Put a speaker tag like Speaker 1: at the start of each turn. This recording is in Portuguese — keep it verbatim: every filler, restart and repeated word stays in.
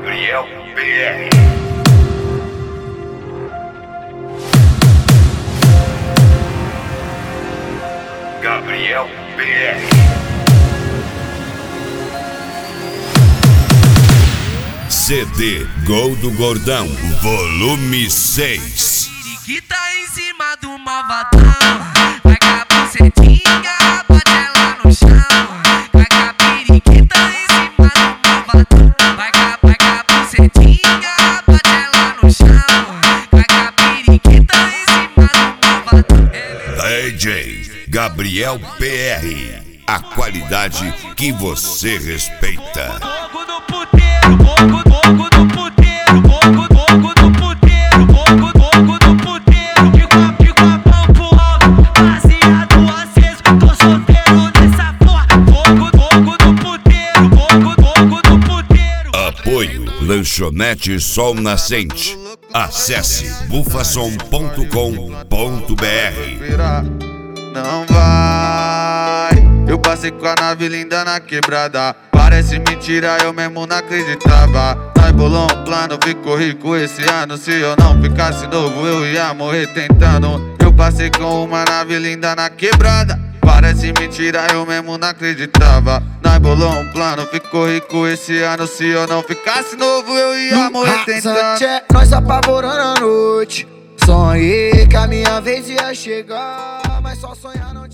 Speaker 1: Gabriel P R. Gabriel P R. C D Gol do Gordão, volume seis.
Speaker 2: Que tá em cima do malvadão, vai com a bucetinha, bate ela no chão. Vai com a periquita em cima do malvadão, vai com a, vai com a bucetinha, bate ela no chão. Vai com a periquita em cima do malvadão.
Speaker 1: D J Gabriel P R, a qualidade que você respeita.
Speaker 2: Fogo do puteiro, fogo, fogo do puteiro, fogo, fogo do puteiro, fogo, fogo do puteiro. Fico a, fico a mão pro alto, baseado aceso, tô solteiro nessa porra. Fogo, fogo do puteiro, fogo, fogo do puteiro.
Speaker 1: Apoio Lanchonete Sol Nascente. Acesse bufasom ponto com ponto br.
Speaker 3: Não vai. Eu passei com a nave linda na quebrada. Parece mentira, eu mesmo não acreditava. Nós bolou um plano, ficou rico esse ano. Se eu não ficasse novo, eu ia morrer tentando. Eu passei com uma nave linda na quebrada. Parece mentira, eu mesmo não acreditava. Nós bolou um plano, ficou rico esse ano. Se eu não ficasse novo, eu ia morrer tentando.
Speaker 4: Nós apavorando a noite. Sonhei que a minha vez ia chegar, mas só sonhar não